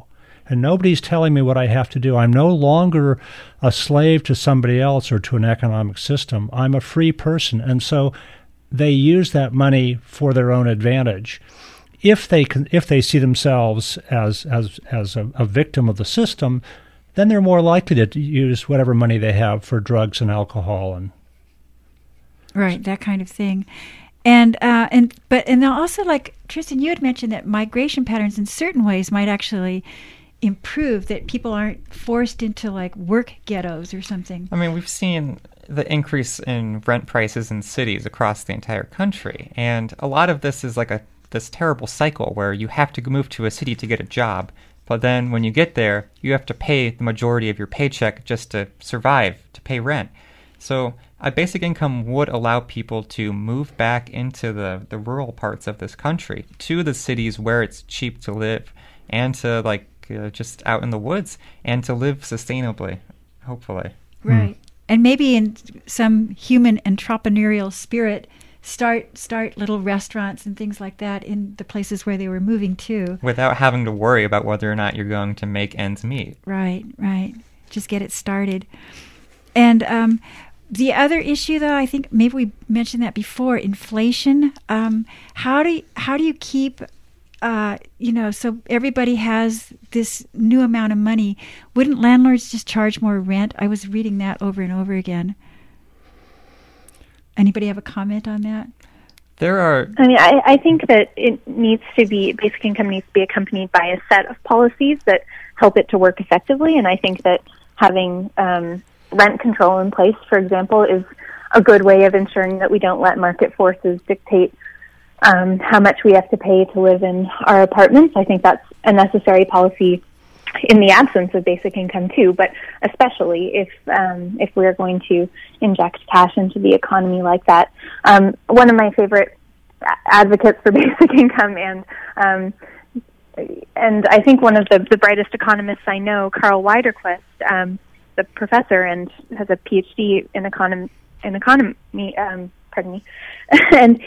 and nobody's telling me what I have to do. I'm no longer a slave to somebody else or to an economic system. I'm a free person, and so they use that money for their own advantage. If they see themselves as a victim of the system, then they're more likely to use whatever money they have for drugs and alcohol and right, that kind of thing. And also, like Tristan, you had mentioned that migration patterns in certain ways might actually improve, that people aren't forced into like work ghettos or something. I mean, we've seen the increase in rent prices in cities across the entire country, and a lot of this is like this terrible cycle where you have to move to a city to get a job, but then when you get there, you have to pay the majority of your paycheck just to survive, to pay rent. So a basic income would allow people to move back into the rural parts of this country, to the cities where it's cheap to live, and to just out in the woods, and to live sustainably, hopefully. Right. And maybe in some human entrepreneurial spirit, start little restaurants and things like that in the places where they were moving to. Without having to worry about whether or not you're going to make ends meet. Right. Just get it started. And the other issue, though, I think maybe we mentioned that before, inflation. How do you keep, so everybody has this new amount of money? Wouldn't landlords just charge more rent? I was reading that over and over again. Anybody have a comment on that? I think that it needs to be, basic income needs to be accompanied by a set of policies that help it to work effectively. And I think that having rent control in place, for example, is a good way of ensuring that we don't let market forces dictate how much we have to pay to live in our apartments. I think that's a necessary policy in the absence of basic income too, but especially if we're going to inject cash into the economy like that. One of my favorite advocates for basic income and I think one of the brightest economists I know, Carl Widerquist, the professor and has a PhD in economy. Pardon me, and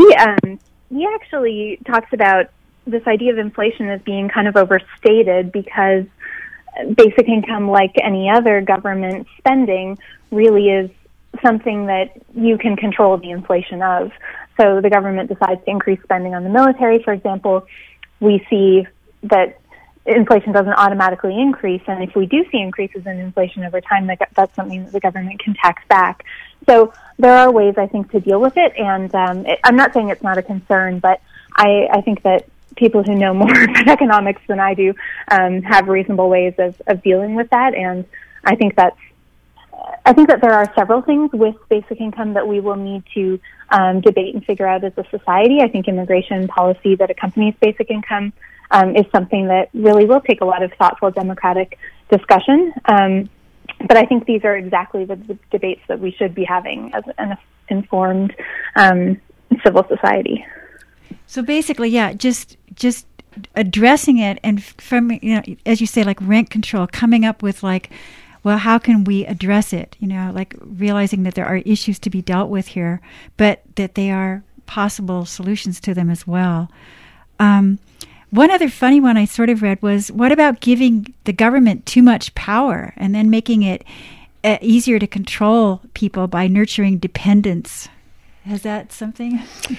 he actually talks about this idea of inflation as being kind of overstated because basic income, like any other government spending, really is something that you can control the inflation of. So the government decides to increase spending on the military, for example. We see that inflation doesn't automatically increase, and if we do see increases in inflation over time, that's something that the government can tax back. So there are ways, I think, to deal with it, and I'm not saying it's not a concern, but I think that people who know more about economics than I do have reasonable ways of dealing with that, and I think that there are several things with basic income that we will need to debate and figure out as a society. I think immigration policy that accompanies basic income is something that really will take a lot of thoughtful democratic discussion. But I think these are exactly the debates that we should be having as an informed civil society. So basically, yeah, just addressing it, and from, as you say, like rent control, coming up with well, how can we address it? Like realizing that there are issues to be dealt with here, but that they are possible solutions to them as well. One other funny one I sort of read was, what about giving the government too much power and then making it easier to control people by nurturing dependence? Is that something?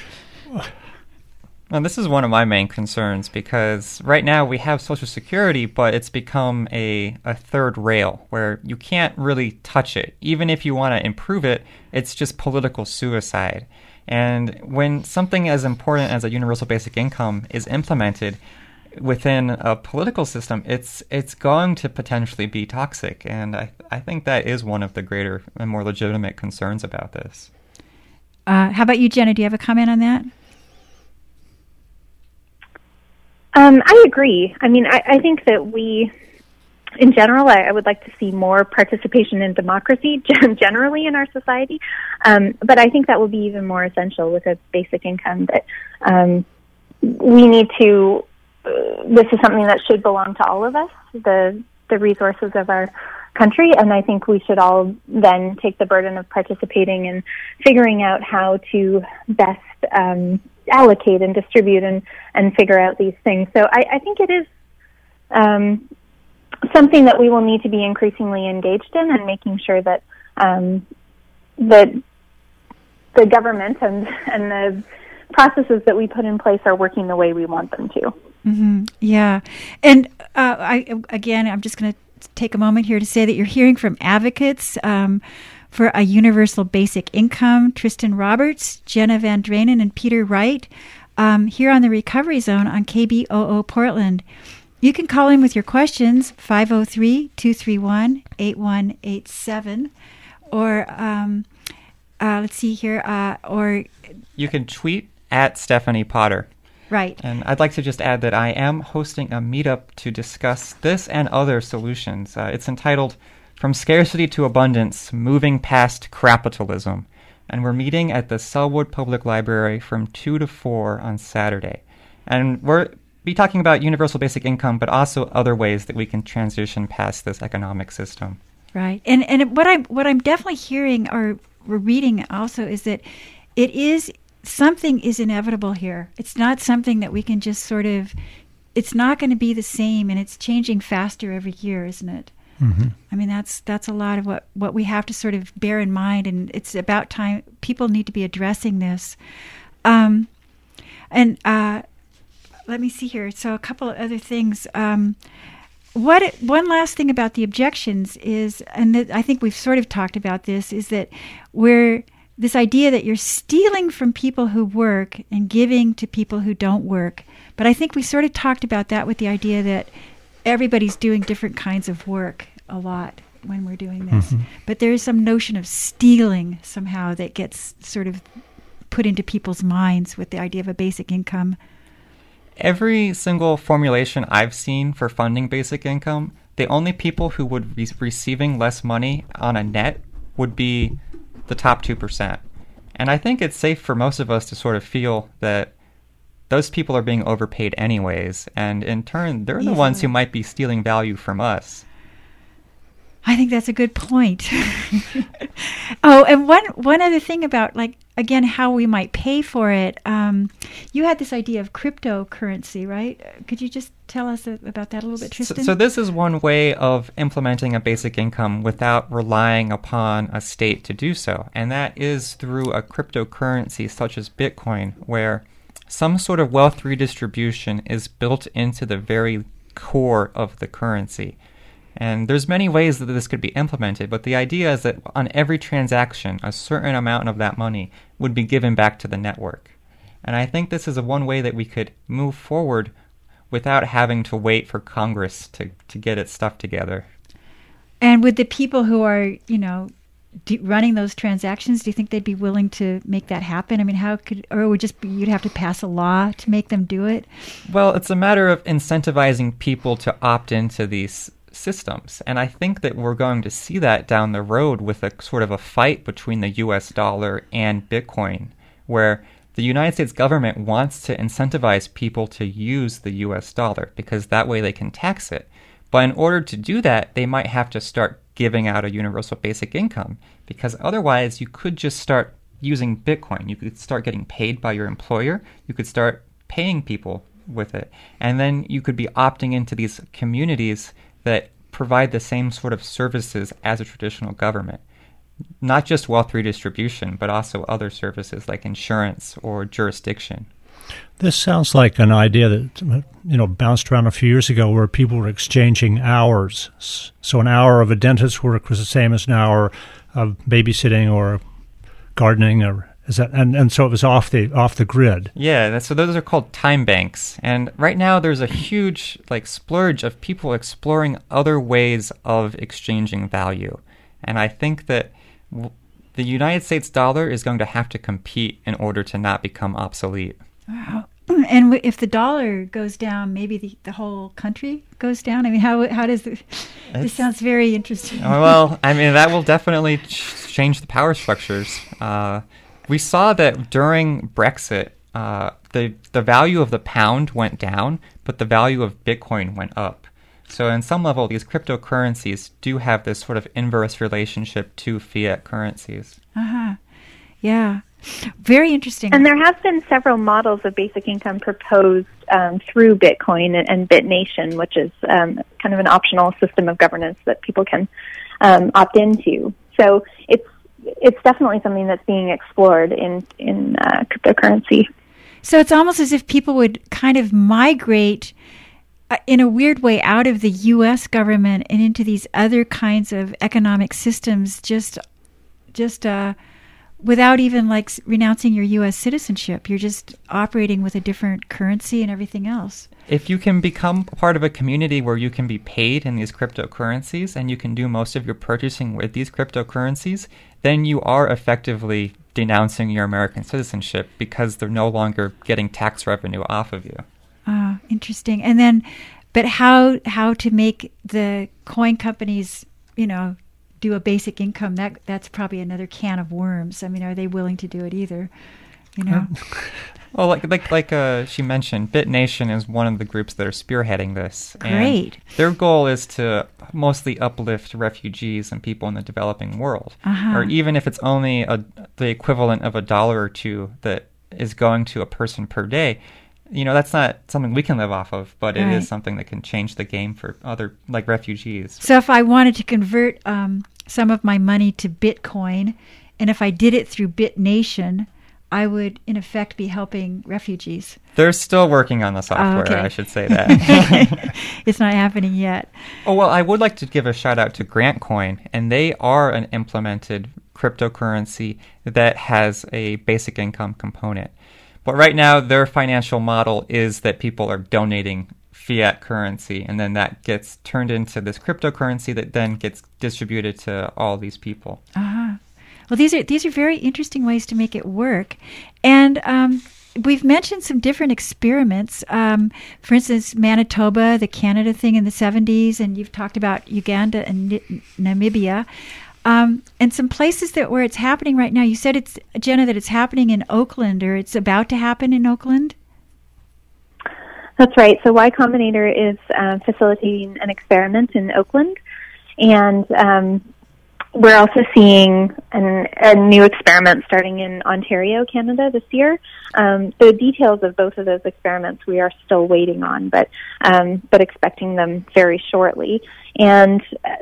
Well, this is one of my main concerns, because right now we have Social Security, but it's become a third rail where you can't really touch it. Even if you want to improve it, it's just political suicide. And when something as important as a universal basic income is implemented within a political system, it's going to potentially be toxic. And I think that is one of the greater and more legitimate concerns about this. How about you, Jenna? Do you have a comment on that? I agree. I mean, I think that we, in general, I would like to see more participation in democracy generally in our society. But I think that will be even more essential with a basic income, that we need to, this is something that should belong to all of us, the resources of our country, and I think we should all then take the burden of participating and figuring out how to best allocate and distribute and figure out these things. So I think it is something that we will need to be increasingly engaged in, and making sure that the government and the processes that we put in place are working the way we want them to. Mm-hmm. Yeah. And I'm just going to take a moment here to say that you're hearing from advocates for a universal basic income, Tristan Roberts, Jenna Van Draenen, and Peter Wright, here on the Recovery Zone on KBOO Portland. You can call in with your questions, 503-231-8187, or let's see here, or you can tweet at Stephanie Potter. Right. And I'd like to just add that I am hosting a meetup to discuss this and other solutions. It's entitled From Scarcity to Abundance, Moving Past Capitalism. And we're meeting at the Sellwood Public Library from 2 to 4 on Saturday. And we'll be talking about universal basic income, but also other ways that we can transition past this economic system. Right. And what I'm definitely hearing or reading also is that something is inevitable here. It's not something that we can just it's not going to be the same, and it's changing faster every year, isn't it? Mm-hmm. I mean, that's a lot of what we have to sort of bear in mind, and it's about time people need to be addressing this. Let me see here. So a couple of other things. One last thing about the objections is, and I think we've sort of talked about this, is that this idea that you're stealing from people who work and giving to people who don't work. But I think we sort of talked about that with the idea that everybody's doing different kinds of work a lot when we're doing this. Mm-hmm. But there is some notion of stealing somehow that gets sort of put into people's minds with the idea of a basic income. Every single formulation I've seen for funding basic income, the only people who would be receiving less money on a net would be the top 2%. And I think it's safe for most of us to sort of feel that those people are being overpaid anyways, and in turn, they're the ones who might be stealing value from us. I think that's a good point. Oh, and one other thing about, again, how we might pay for it. You had this idea of cryptocurrency, right? Could you just tell us about that a little bit, Tristan? So this is one way of implementing a basic income without relying upon a state to do so, and that is through a cryptocurrency such as Bitcoin, where some sort of wealth redistribution is built into the very core of the currency. And there's many ways that this could be implemented, but the idea is that on every transaction, a certain amount of that money would be given back to the network. And I think this is one way that we could move forward without having to wait for Congress to get its stuff together. And with the people who are, running those transactions, do you think they'd be willing to make that happen? I mean, or it would just be you'd have to pass a law to make them do it? Well, it's a matter of incentivizing people to opt into these systems. And I think that we're going to see that down the road with a sort of a fight between the US dollar and Bitcoin, where the United States government wants to incentivize people to use the US dollar because that way they can tax it. But in order to do that, they might have to start giving out a universal basic income, because otherwise you could just start using Bitcoin. You could start getting paid by your employer. You could start paying people with it. And then you could be opting into these communities that provide the same sort of services as a traditional government. Not just wealth redistribution, but also other services like insurance or jurisdiction. This sounds like an idea that bounced around a few years ago, where people were exchanging hours. So an hour of a dentist's work was the same as an hour of babysitting or gardening, and so it was off the grid. Yeah, so those are called time banks. And right now there's a huge splurge of people exploring other ways of exchanging value. And I think that the United States dollar is going to have to compete in order to not become obsolete. Wow. And if the dollar goes down, maybe the whole country goes down? I mean, how does this sounds very interesting. Well, I mean, that will definitely change the power structures. We saw that during Brexit, the value of the pound went down, but the value of Bitcoin went up. So in some level, these cryptocurrencies do have this sort of inverse relationship to fiat currencies. Uh-huh. Yeah. Very interesting. And there have been several models of basic income proposed through Bitcoin and BitNation, which is kind of an optional system of governance that people can opt into. So it's definitely something that's being explored in cryptocurrency. So it's almost as if people would kind of migrate in a weird way out of the U.S. government and into these other kinds of economic systems, just without even like renouncing your U.S. citizenship. You're just operating with a different currency and everything else. If you can become part of a community where you can be paid in these cryptocurrencies and you can do most of your purchasing with these cryptocurrencies, then you are effectively denouncing your American citizenship because they're no longer getting tax revenue off of you. Interesting. And then, but how to make the coin companies, do a basic income? That's probably another can of worms. I mean, are they willing to do it either? Well, like she mentioned, BitNation is one of the groups that are spearheading this. Great. And their goal is to mostly uplift refugees and people in the developing world. Or even if it's only the equivalent of $1 or $2 that is going to a person per day, that's not something we can live off of, but it is something that can change the game for other, like refugees. So if I wanted to convert some of my money to Bitcoin, and if I did it through BitNation, I would, in effect, be helping refugees. They're still working on the software, okay. I should say that. It's not happening yet. Oh, well, I would like to give a shout-out to GrantCoin, and they are an implemented cryptocurrency that has a basic income component. But right now, their financial model is that people are donating fiat currency, and then that gets turned into this cryptocurrency that then gets distributed to all these people. Well, these are very interesting ways to make it work. And we've mentioned some different experiments. For instance, Manitoba, the Canada thing in the 70s, and you've talked about Uganda and Namibia. And some places where it's happening right now. You said, Jenna, that it's happening in Oakland, or it's about to happen in Oakland? That's right. So Y Combinator is facilitating an experiment in Oakland, and we're also seeing a new experiment starting in Ontario, Canada this year. The details of both of those experiments we are still waiting on, but expecting them very shortly. And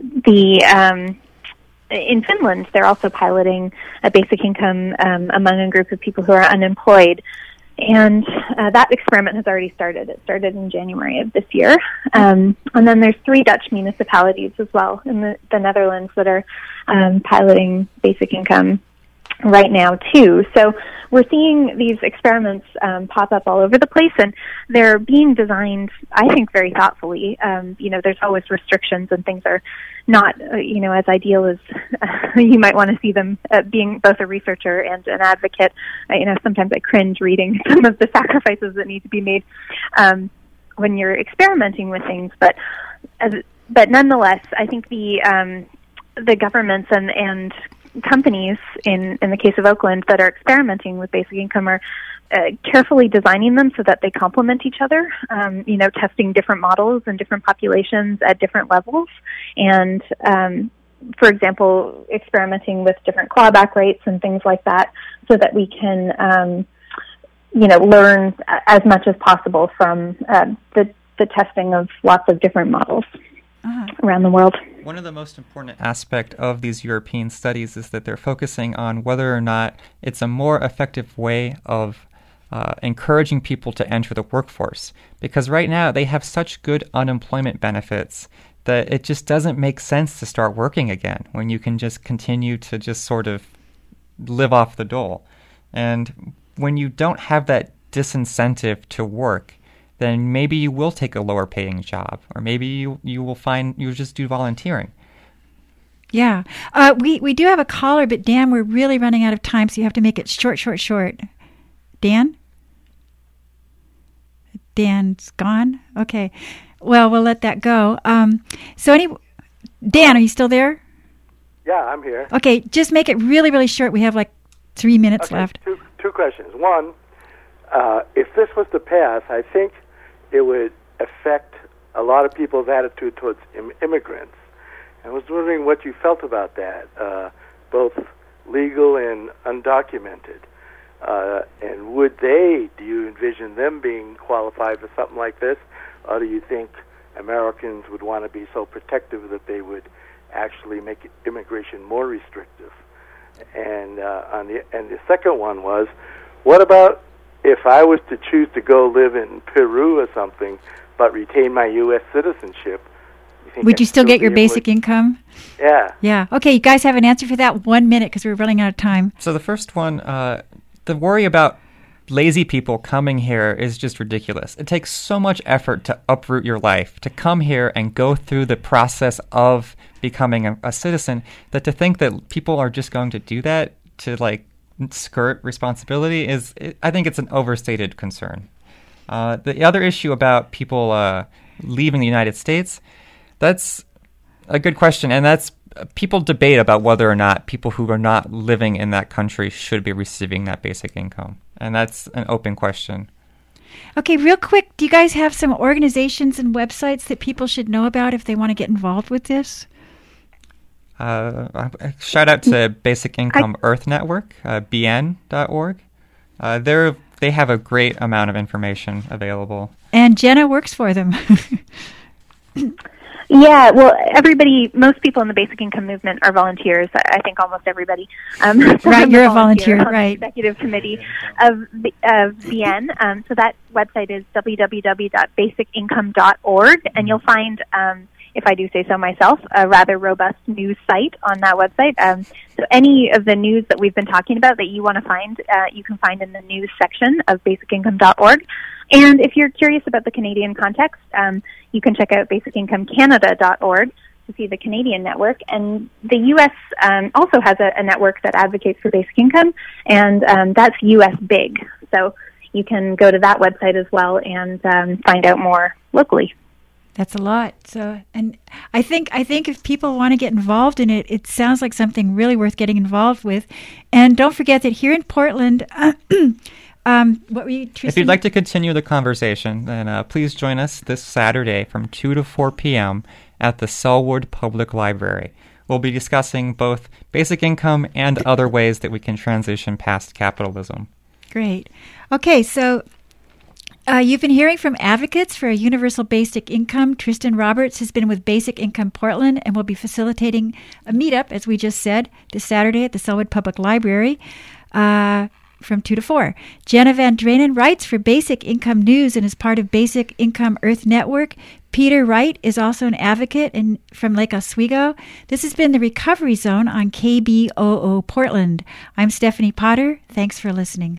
in Finland, they're also piloting a basic income among a group of people who are unemployed. And that experiment has already started. It started in January of this year. And then there's 3 Dutch municipalities as well in the Netherlands that are piloting basic income right now, too. So we're seeing these experiments pop up all over the place, and they're being designed, I think, very thoughtfully. There's always restrictions, and things are not, as ideal as you might want to see them. Being both a researcher and an advocate, sometimes I cringe reading some of the sacrifices that need to be made when you're experimenting with things. But nonetheless, I think the governments and companies in the case of Oakland that are experimenting with basic income are carefully designing them so that they complement each other, testing different models and different populations at different levels, and for example, experimenting with different clawback rates and things like that so that we can learn as much as possible from the testing of lots of different models around the world. One of the most important aspects of these European studies is that they're focusing on whether or not it's a more effective way of encouraging people to enter the workforce. Because right now they have such good unemployment benefits that it just doesn't make sense to start working again when you can just continue to just sort of live off the dole. And when you don't have that disincentive to work, then maybe you will take a lower paying job, or maybe you will find you just do volunteering. Yeah. We do have a caller, but Dan, we're really running out of time, so you have to make it short. Dan? Dan's gone? Okay. Well, we'll let that go. Dan, are you still there? Yeah, I'm here. Okay, just make it really, really short. We have like 3 minutes left. Two questions. One, if this was to pass, I think it would affect a lot of people's attitude towards immigrants. I was wondering what you felt about that, both legal and undocumented. And do you envision them being qualified for something like this? Or do you think Americans would want to be so protective that they would actually make immigration more restrictive? And the second one was, what about if I was to choose to go live in Peru or something, but retain my U.S. citizenship? Would you still get your basic income? Yeah. Yeah. Okay, you guys have an answer for that? 1 minute, because we're running out of time. So the first one, the worry about lazy people coming here is just ridiculous. It takes so much effort to uproot your life, to come here and go through the process of becoming a citizen, that to think that people are just going to do that to skirt responsibility I think it's an overstated concern. The other issue about people leaving the United States, that's a good question, and that's people debate about whether or not people who are not living in that country should be receiving that basic income. And that's an open question. Okay, real quick, do you guys have some organizations and websites that people should know about if they want to get involved with this? Shout out to Basic Income Earth Network, bn.org. They have a great amount of information available. And Jenna works for them. Yeah, well, most people in the basic income movement are volunteers. I think almost everybody. Right, you're a volunteer, right. The executive committee of BN. So that website is www.basicincome.org, and you'll find, if I do say so myself, a rather robust news site on that website. So any of the news that we've been talking about that you want to find, you can find in the news section of basicincome.org. And if you're curious about the Canadian context, you can check out basicincomecannada.org to see the Canadian network. And the U.S. Also has a network that advocates for basic income, and that's U.S. Big. So you can go to that website as well and find out more locally. That's a lot. So, and I think if people want to get involved in it, it sounds like something really worth getting involved with. And don't forget that here in Portland, what were you, Tristan? If you'd like to continue the conversation, then please join us this Saturday from 2 to 4 p.m. at the Selwood Public Library. We'll be discussing both basic income and other ways that we can transition past capitalism. Great. Okay, so you've been hearing from advocates for a universal basic income. Tristan Roberts has been with Basic Income Portland and will be facilitating a meetup, as we just said, this Saturday at the Selwood Public Library from 2 to 4. Jenna Van Dranen writes for Basic Income News and is part of Basic Income Earth Network. Peter Wright is also an advocate from Lake Oswego. This has been the Recovery Zone on KBOO Portland. I'm Stephanie Potter. Thanks for listening.